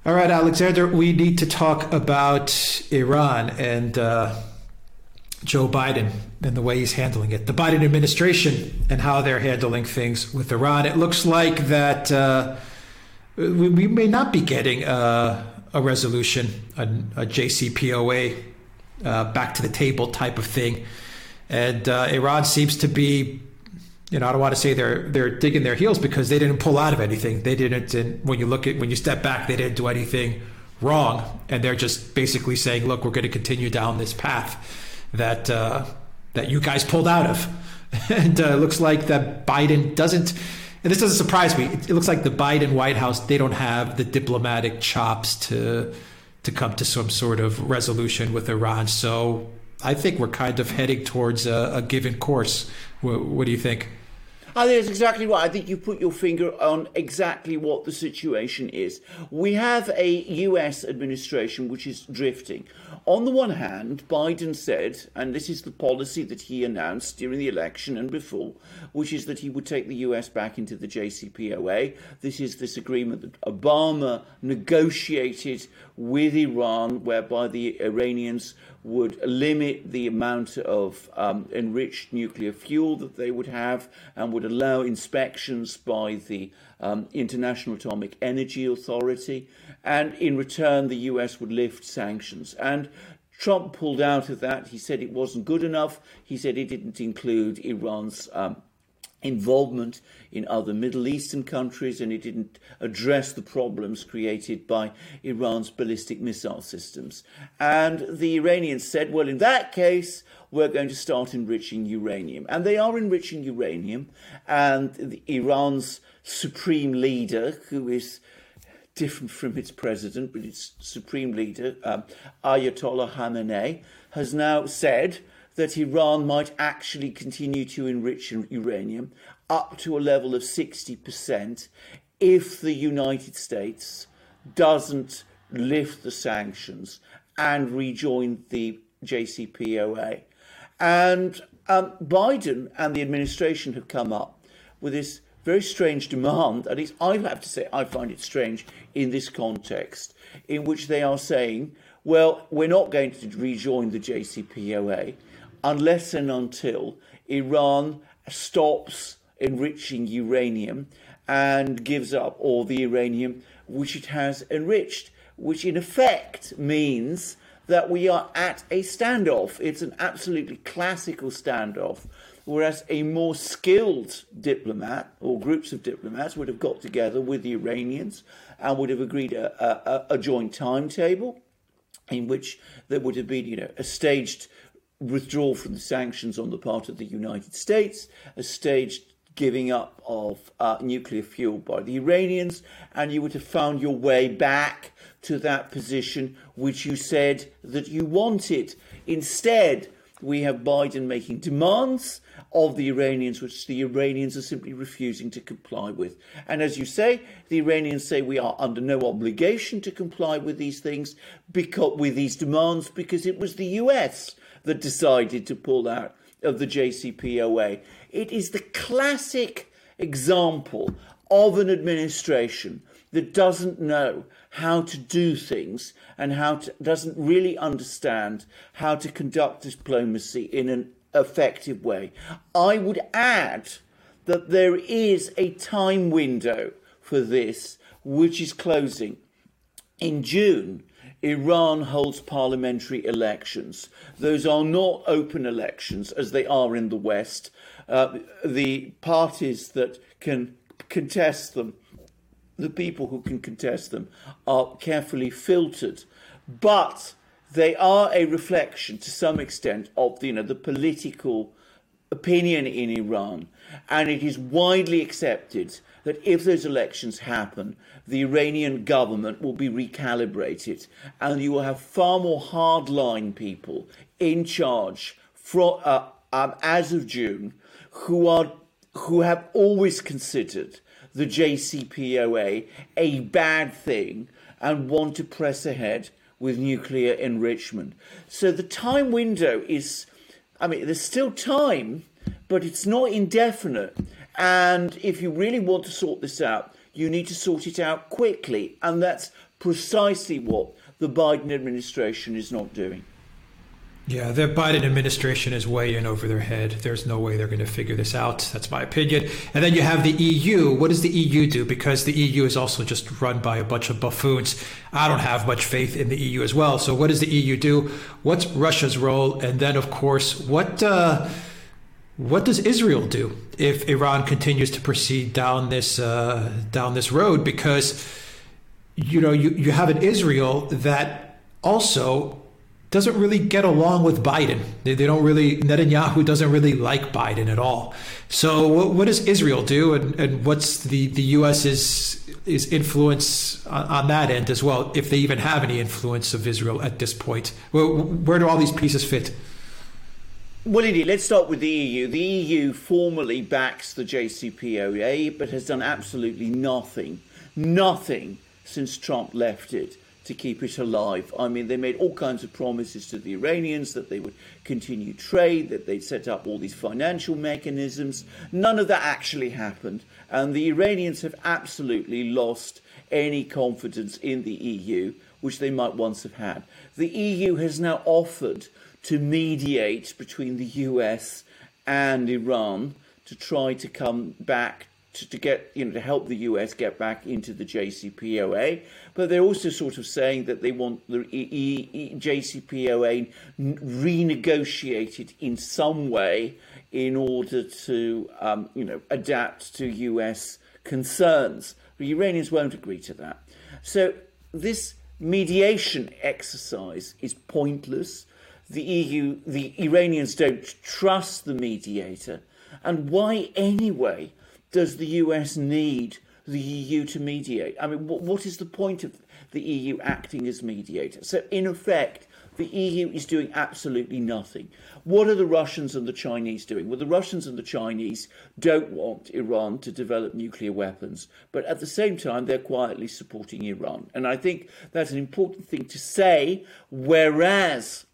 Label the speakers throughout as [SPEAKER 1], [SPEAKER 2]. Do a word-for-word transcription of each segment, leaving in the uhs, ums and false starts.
[SPEAKER 1] All right, Alexander, we need to talk about Iran and uh, Joe Biden and the way he's handling it. The Biden administration and how they're handling things with Iran. It looks like that uh, we, we may not be getting uh, a resolution, a, a J C P O A, uh, back to the table type of thing. And uh, Iran seems to be, you know, I don't want to say they're they're digging their heels because they didn't pull out of anything. They didn't, and when you look at, when you step back, they didn't do anything wrong. And they're just basically saying, look, we're going to continue down this path that uh, that you guys pulled out of. And uh, it looks like that Biden doesn't, and this doesn't surprise me, it, it looks like the Biden White House, they don't have the diplomatic chops to to come to some sort of resolution with Iran. So I think we're kind of heading towards a, a given course. What, what do you think?
[SPEAKER 2] I think that's exactly right. I think you put your finger on exactly what the situation is. We have a U S administration which is drifting. On the one hand, Biden said, and this is the policy that he announced during the election and before, which is that he would take the U S back into the J C P O A. This is this agreement that Obama negotiated with Iran, whereby the Iranians would limit the amount of um, enriched nuclear fuel that they would have and would allow inspections by the um, International Atomic Energy Authority. And in return, the U S would lift sanctions. And Trump pulled out of that. He said it wasn't good enough. He said it didn't include Iran's um, involvement in other Middle Eastern countries, and it didn't address the problems created by Iran's ballistic missile systems. And the Iranians said, well, in that case, we're going to start enriching uranium. And they are enriching uranium, and the, Iran's supreme leader, who is different from its president, but its supreme leader, um, Ayatollah Khamenei, has now said that Iran might actually continue to enrich uranium up to a level of sixty percent if the United States doesn't lift the sanctions and rejoin the J C P O A. And um, Biden and the administration have come up with this very strange demand, at least I have to say I find it strange in this context, in which they are saying, well, we're not going to rejoin the J C P O A unless and until Iran stops enriching uranium and gives up all the uranium which it has enriched, which in effect means that we are at a standoff. It's an absolutely classical standoff, whereas a more skilled diplomat or groups of diplomats would have got together with the Iranians and would have agreed a, a, a joint timetable in which there would have been, you know, a staged withdrawal from the sanctions on the part of the United States, a staged giving up of uh, nuclear fuel by the Iranians, and you would have found your way back to that position which you said that you wanted. Instead, we have Biden making demands of the Iranians, which the Iranians are simply refusing to comply with. And as you say, the Iranians say we are under no obligation to comply with these things, because, with these demands, because it was the U S that decided to pull out of the J C P O A. It is the classic example of an administration that doesn't know how to do things and how to, doesn't really understand how to conduct diplomacy in an effective way. I would add that there is a time window for this which is closing. In June, Iran holds parliamentary elections. Those are not open elections as they are in the West. Uh, the parties that can contest them, the people who can contest them, are carefully filtered. But they are a reflection to some extent of the, you know, the political opinion in Iran. And it is widely accepted that if those elections happen, the Iranian government will be recalibrated and you will have far more hardline people in charge from, uh, um, as of June who are who have always considered the J C P O A a bad thing and want to press ahead with nuclear enrichment. So the time window is, I mean, there's still time, but it's not indefinite. And if you really want to sort this out, you need to sort it out quickly. And that's precisely what the Biden administration is not doing.
[SPEAKER 1] Yeah, the Biden administration is way in over their head. There's no way they're going to figure this out. That's my opinion. And then you have the E U. What does the E U do? Because the E U is also just run by a bunch of buffoons. I don't have much faith in the E U as well. So what does the E U do? What's Russia's role? And then, of course, what uh, what does Israel do if Iran continues to proceed down this uh, down this road? Because you know you, you have an Israel that also doesn't really get along with Biden. They, they don't really, Netanyahu doesn't really like Biden at all. So what, what does Israel do? And, and what's the, the US's is influence on, on that end as well, if they even have any influence of Israel at this point? Where, where do all these pieces fit?
[SPEAKER 2] Well, indeed, let's start with the E U. The E U formally backs the J C P O A, but has done absolutely nothing, nothing since Trump left it to keep it alive. I mean, they made all kinds of promises to the Iranians that they would continue trade, that they'd set up all these financial mechanisms. None of that actually happened. And the Iranians have absolutely lost any confidence in the E U, which they might once have had. The E U has now offered to mediate between the U S and Iran to try to come back To, to get, you know, to help the U S get back into the J C P O A, but they're also sort of saying that they want the e- e- J C P O A renegotiated in some way in order to, um, you know, adapt to U S concerns. The Iranians won't agree to that. So this mediation exercise is pointless. The E U, the Iranians don't trust the mediator, and why anyway does the U S need the E U to mediate? I mean, what, what is the point of the E U acting as mediator? So, in effect, the E U is doing absolutely nothing. What are the Russians and the Chinese doing? Well, the Russians and the Chinese don't want Iran to develop nuclear weapons, but at the same time, they're quietly supporting Iran. And I think that's an important thing to say, whereas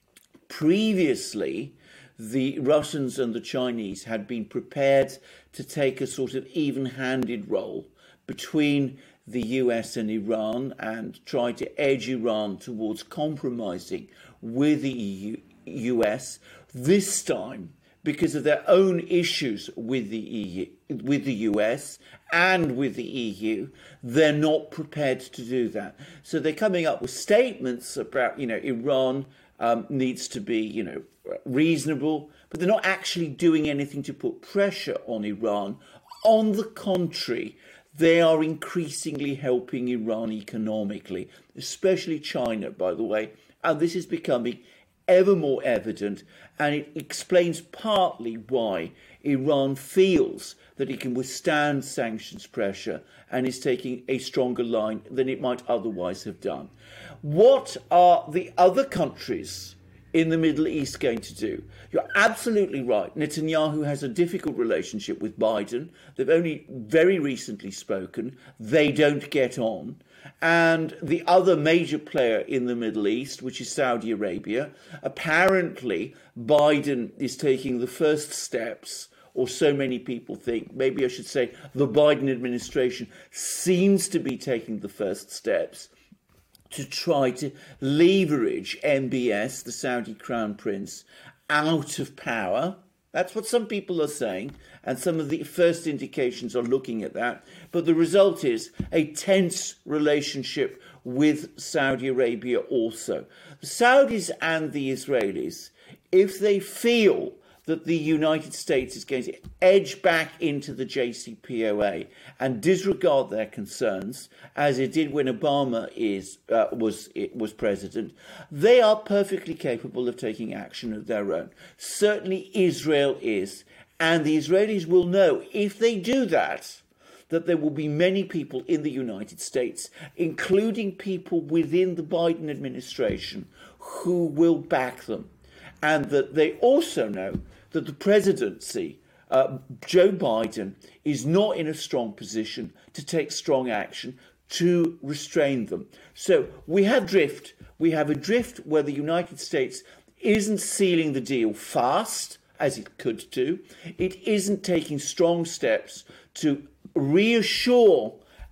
[SPEAKER 2] previously, the Russians and the Chinese had been prepared to take a sort of even-handed role between the U S and Iran and try to edge Iran towards compromising with the E U, U.S. This time, because of their own issues with the E U, with the U S and with the E U, they're not prepared to do that. So they're coming up with statements about, you know, Iran um, needs to be, you know, reasonable, but they're not actually doing anything to put pressure on Iran. On the contrary, they are increasingly helping Iran economically, especially China, by the way. And this is becoming ever more evident, and it explains partly why Iran feels that it can withstand sanctions pressure and is taking a stronger line than it might otherwise have done. What are the other countries in the Middle East going to do? You're absolutely right. Netanyahu has a difficult relationship with Biden. They've only very recently spoken. They don't get on. And the other major player in the Middle East, which is Saudi Arabia, apparently Biden is taking the first steps, or so many people think. Maybe I should say the Biden administration seems to be taking the first steps to try to leverage M B S, the Saudi Crown Prince, out of power. That's what some people are saying, and some of the first indications are looking at that. But the result is a tense relationship with Saudi Arabia also. The Saudis and the Israelis, if they feel that the United States is going to edge back into the J C P O A and disregard their concerns, as it did when Obama is uh, was it was president, they are perfectly capable of taking action of their own. Certainly Israel is, and the Israelis will know if they do that, that there will be many people in the United States, including people within the Biden administration, who will back them. And that they also know that the presidency, uh, Joe Biden, is not in a strong position to take strong action to restrain them. So we have drift. We have a drift where the United States isn't sealing the deal fast, as it could do. It isn't taking strong steps to reassure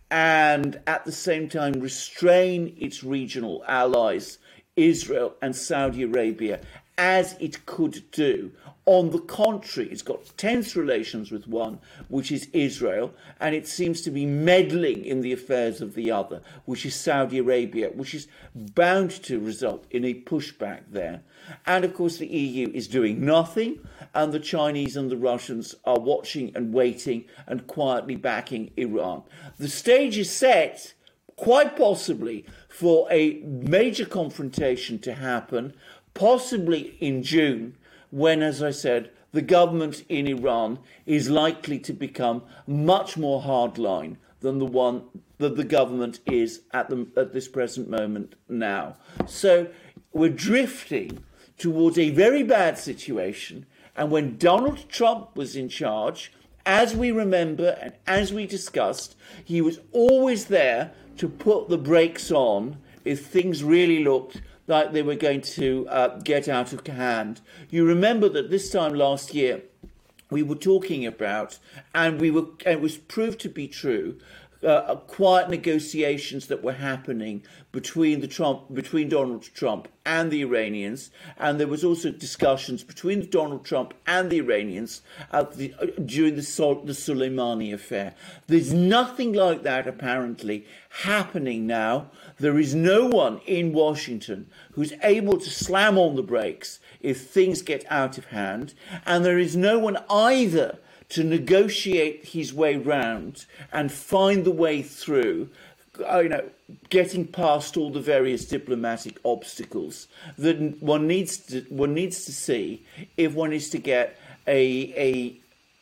[SPEAKER 2] and at the same time restrain its regional allies, Israel and Saudi Arabia, as it could do. On the contrary, it's got tense relations with one, which is Israel, and it seems to be meddling in the affairs of the other, which is Saudi Arabia, which is bound to result in a pushback there. And of course, the E U is doing nothing, and the Chinese and the Russians are watching and waiting and quietly backing Iran. The stage is set, quite possibly, for a major confrontation to happen, possibly in June, when, as I said, the government in Iran is likely to become much more hardline than the one that the government is at, the, at this present moment now. So we're drifting towards a very bad situation. And when Donald Trump was in charge, as we remember and as we discussed, he was always there to put the brakes on if things really looked like they were going to uh, get out of hand. You remember that this time last year, we were talking about, and we were, and it was proved to be true, uh, quiet negotiations that were happening between the Trump, between Donald Trump and the Iranians, and there was also discussions between Donald Trump and the Iranians at the, uh, during the, Sol- the Soleimani affair. There's nothing like that apparently happening now. There is no one in Washington who's able to slam on the brakes if things get out of hand, and there is no one either to negotiate his way round and find the way through, you know, getting past all the various diplomatic obstacles that one needs to one needs to see if one is to get a a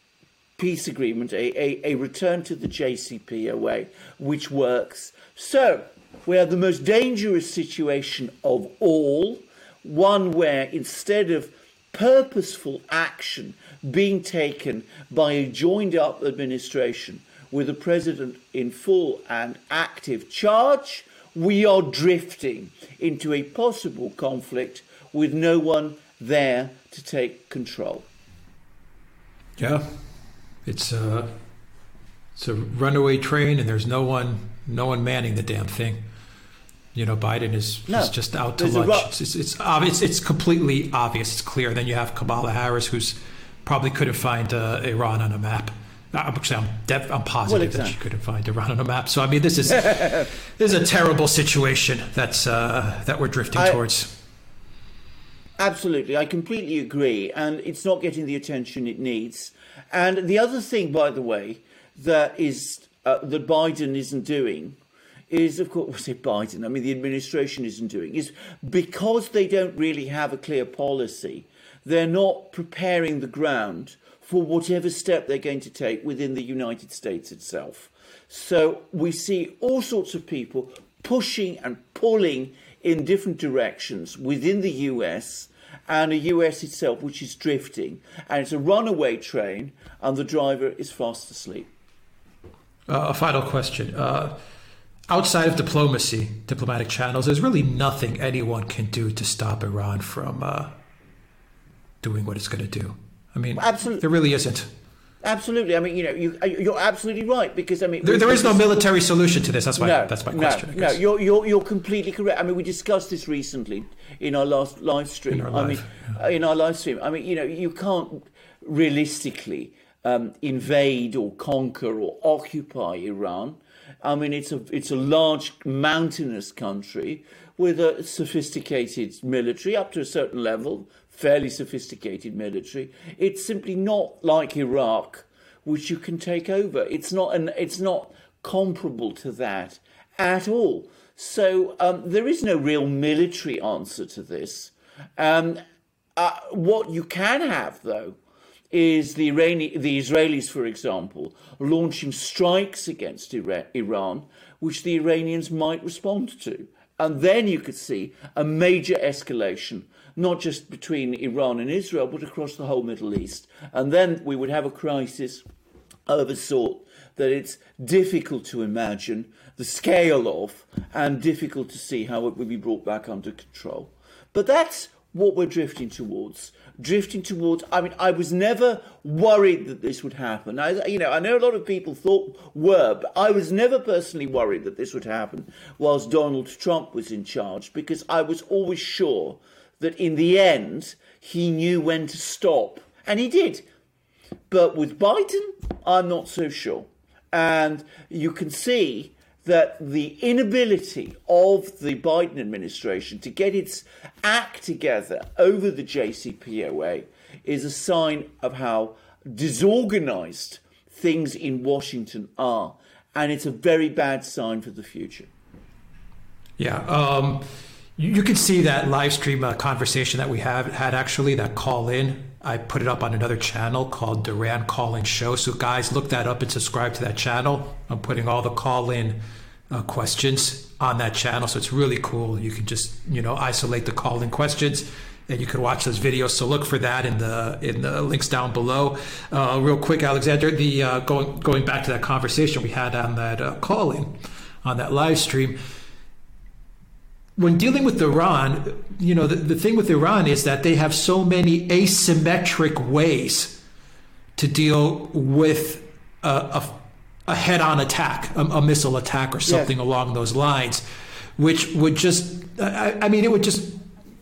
[SPEAKER 2] peace agreement, a, a, a return to the J C P O A, which works. So we have the most dangerous situation of all, one where instead of purposeful action being taken by a joined-up administration with the president in full and active charge, we are drifting into a possible conflict with no one there to take control.
[SPEAKER 1] Yeah, it's a, it's a runaway train, and there's no one no one manning the damn thing. You know, Biden is, no, is just out to lunch. Ru- it's, it's, it's, obvious, it's completely obvious. It's clear. Then you have Kamala Harris, who's probably couldn't find uh, Iran on a map. Actually, I'm, def- I'm positive well, exactly. that she couldn't find Iran on a map. So, I mean, this is this is a terrible situation that's uh, that we're drifting I, towards.
[SPEAKER 2] Absolutely. I completely agree. And it's not getting the attention it needs. And the other thing, by the way, that is uh, that Biden isn't doing is, of course, I say Biden, I mean the administration isn't doing, is because they don't really have a clear policy, they're not preparing the ground for whatever step they're going to take within the United States itself. So we see all sorts of people pushing and pulling in different directions within the U S, and a U S itself which is drifting, and it's a runaway train, and the driver is fast asleep.
[SPEAKER 1] Uh, a final question. Uh, Outside of diplomacy, diplomatic channels, there's really nothing anyone can do to stop Iran from uh, doing what it's going to do. I mean, absolutely. There really isn't.
[SPEAKER 2] Absolutely. I mean, you know, you, you're absolutely right, because I mean,
[SPEAKER 1] there, there is no military solution to this. That's my
[SPEAKER 2] no,
[SPEAKER 1] that's my question.
[SPEAKER 2] No, no, you're you're you're completely correct. I mean, we discussed this recently in our last live stream.
[SPEAKER 1] In our
[SPEAKER 2] I
[SPEAKER 1] live,
[SPEAKER 2] mean,
[SPEAKER 1] yeah.
[SPEAKER 2] in our live stream. I mean, you know, you can't realistically um, invade or conquer or occupy Iran. I mean, it's a it's a large mountainous country with a sophisticated military up to a certain level, fairly sophisticated military. It's simply not like Iraq, which you can take over. It's not an it's not comparable to that at all. So um, there is no real military answer to this. Um, uh, what you can have, though, is the Irani, the Israelis, for example, launching strikes against Iran, which the Iranians might respond to. And then you could see a major escalation, not just between Iran and Israel, but across the whole Middle East. And then we would have a crisis of a sort that it's difficult to imagine the scale of, and difficult to see how it would be brought back under control. But that's what we're drifting towards. Drifting towards, I mean, I was never worried that this would happen. I, you know, I know a lot of people thought were, but I was never personally worried that this would happen whilst Donald Trump was in charge, because I was always sure that in the end, he knew when to stop. And he did. But with Biden, I'm not so sure. And you can see that the inability of the Biden administration to get its act together over the J C P O A is a sign of how disorganized things in Washington are. And it's a very bad sign for the future.
[SPEAKER 1] Yeah. Um, you, you can see that live stream uh, conversation that we have had, actually, that call in. I put it up on another channel called Duran Call-In Show. So guys, look that up and subscribe to that channel. I'm putting all the call-in uh, questions on that channel. So it's really cool. You can just, you know, isolate the call-in questions and you can watch those videos. So look for that in the in the links down below. Uh, real quick, Alexander, the uh, going going back to that conversation we had on that uh, call-in, on that live stream. When dealing with Iran, you know, the, the thing with Iran is that they have so many asymmetric ways to deal with a, a, a head-on attack, a, a missile attack or something yeah. along those lines, which would just, I, I mean, it would just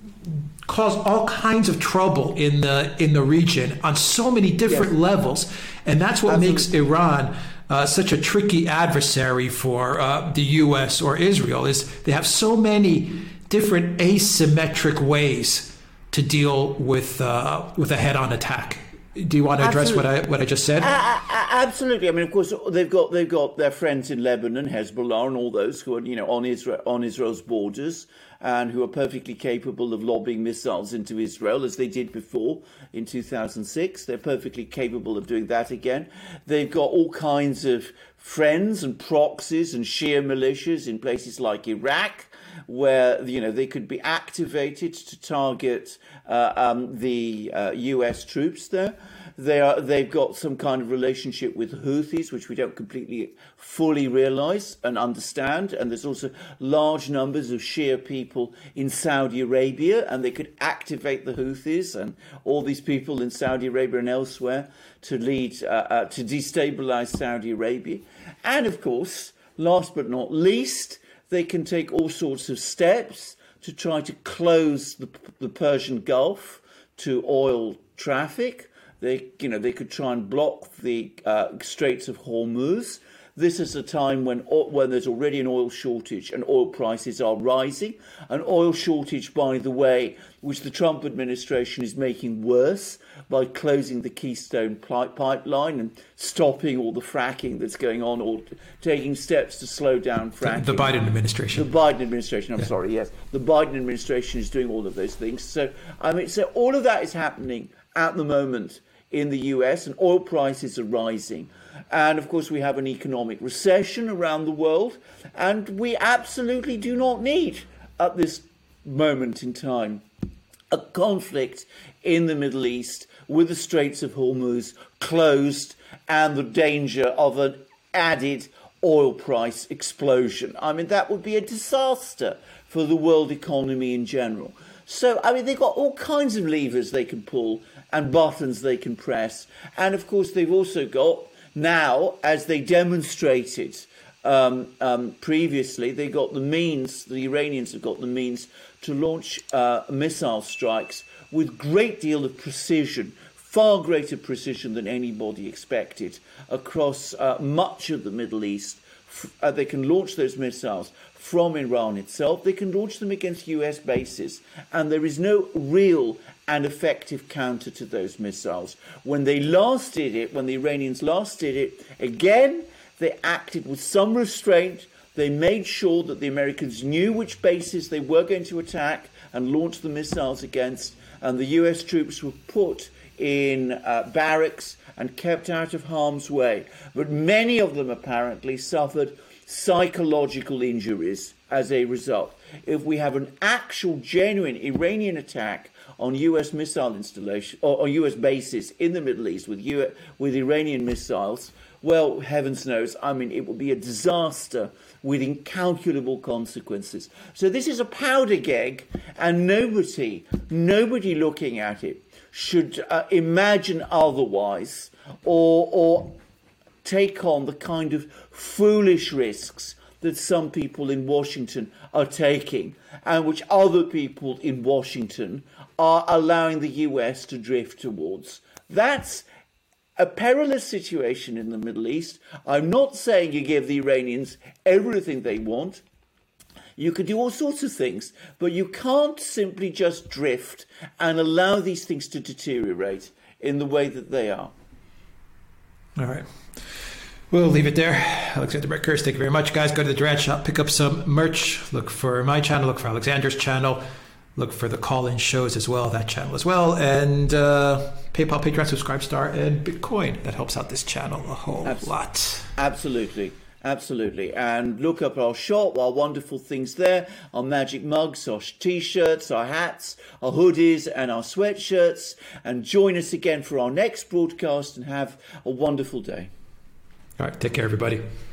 [SPEAKER 1] cause all kinds of trouble in the in the region on so many different yes. levels. And that's what Absolutely. makes Iran Uh, such a tricky adversary for uh, the U S or Israel, is they have so many different asymmetric ways to deal with uh, with a head-on attack. Do you want to address absolutely. what I what I just said?
[SPEAKER 2] Uh, absolutely. I mean, of course, they've got they've got their friends in Lebanon, Hezbollah, and all those who are, you know, on Israel on Israel's borders, and who are perfectly capable of lobbing missiles into Israel, as they did before in two thousand six. They're perfectly capable of doing that again. They've got all kinds of friends and proxies and Shia militias in places like Iraq, where, you know, they could be activated to target uh, um, the uh, U S troops there. They are, they've got some kind of relationship with Houthis, which we don't completely fully realize and understand. And there's also large numbers of Shia people in Saudi Arabia, and they could activate the Houthis and all these people in Saudi Arabia and elsewhere to lead, uh, uh, to destabilize Saudi Arabia. And of course, last but not least, they can take all sorts of steps to try to close the, the Persian Gulf to oil traffic. They, you know, they could try and block the uh, Straits of Hormuz. This is a time when when there's already an oil shortage and oil prices are rising. An oil shortage, by the way, which the Trump administration is making worse by closing the Keystone pipeline and stopping all the fracking that's going on, or taking steps to slow down fracking.
[SPEAKER 1] The, the Biden administration.
[SPEAKER 2] The Biden administration, I'm
[SPEAKER 1] yeah.
[SPEAKER 2] sorry, yes. The Biden administration is doing all of those things. So, I mean, so all of that is happening at the moment in the U S, and oil prices are rising. And of course, we have an economic recession around the world, and we absolutely do not need, at this moment in time, a conflict in the Middle East with the Straits of Hormuz closed and the danger of an added oil price explosion. I mean, that would be a disaster for the world economy in general. So, I mean, they've got all kinds of levers they can pull and buttons they can press. And, of course, they've also got now, as they demonstrated um, um, previously, they got the means, the Iranians have got the means to launch uh, missile strikes with great deal of precision, far greater precision than anybody expected, across uh, much of the Middle East. Uh, they can launch those missiles from Iran itself. They can launch them against U S bases, and there is no real and effective counter to those missiles. When they last did it, when the Iranians last did it, again, they acted with some restraint. They made sure that the Americans knew which bases they were going to attack and launch the missiles against, and the U S troops were put in uh, barracks and kept out of harm's way. But many of them apparently suffered psychological injuries as a result. If we have an actual, genuine Iranian attack on U S missile installation or on U S bases in the Middle East with U S, with Iranian missiles, well, heavens knows, I mean, it would be a disaster with incalculable consequences. So this is a powder keg, and nobody, nobody looking at it should uh, imagine otherwise or or take on the kind of foolish risks that some people in Washington are taking and which other people in Washington are allowing the U S to drift towards. That's a perilous situation in the Middle East. I'm not saying you give the Iranians everything they want. You can do all sorts of things, but you can't simply just drift and allow these things to deteriorate in the way that they are.
[SPEAKER 1] All right. We'll leave it there. Alexander Breckhurst, thank you very much, guys. Go to the Durant Shop, pick up some merch. Look for my channel, look for Alexander's channel. Look for the call-in shows as well, that channel as well. And uh, PayPal, Patreon, Subscribestar, and Bitcoin. That helps out this channel a whole Absol- lot.
[SPEAKER 2] Absolutely. Absolutely. And look up our shop, our wonderful things there, our magic mugs, our t-shirts, our hats, our hoodies, and our sweatshirts. And join us again for our next broadcast and have a wonderful day.
[SPEAKER 1] All right. Take care, everybody.